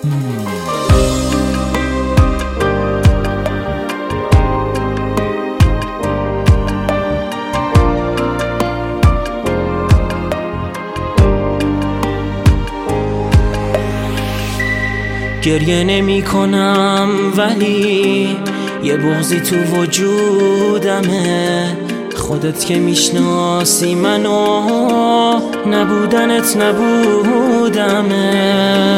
گریه نمی کنم ولی یه بغضی تو وجودمه، خودت که میشناسی منو نبودنت نبودمه.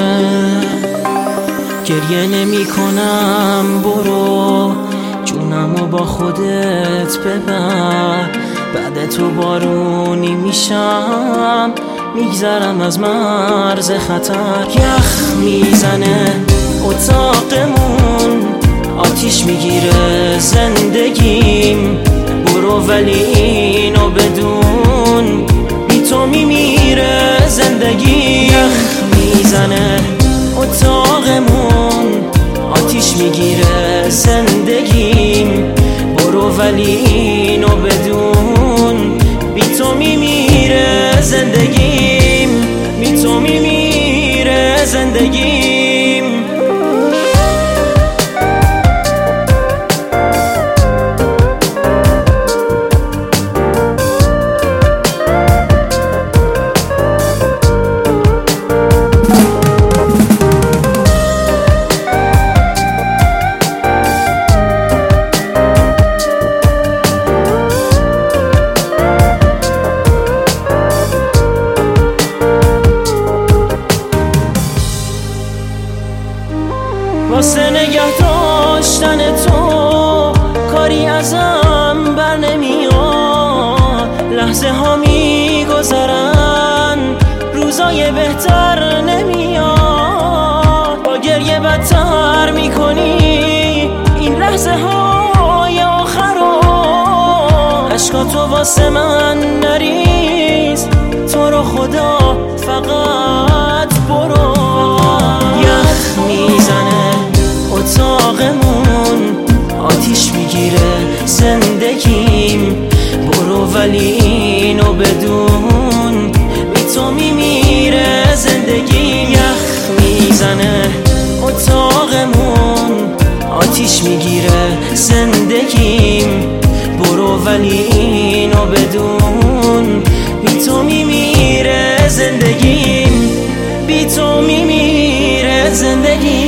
گریه نمی کنم برو جونمو با خودت ببر، بعد تو بارونی میشم میگذرم از مرز خطر. یخ میزنه اتاقمون، آتیش میگیره زندگیم، برو ولی اینو بدون بی تو میمیره زندگی. یخ میزنه اتاقمون، آتیش میگیره زندگیم، برو ولی اینو بدون بی تو میمیره زندگیم، بی تو میمیره زندگیم. واسه نگه داشتن تو کاری ازم بر نمیاد، لحظه ها میگذرن روزای بهتر نمیاد، با گریه بدتر میکنی این لحظه های آخرو. عشقاتو واسه من نریز، تو رو خدا فقط برو. یخ میزنه اتاقمون، آتیش میگیره زندگیم، برو ولی اینو بدون بی تو میمیره زندگیم. یخ میزنه اتاقمون، آتیش میگیره زندگیم، برو ولی اینو بدون بی تو میمیره زندگیم، بی تو میمیره زندگیم.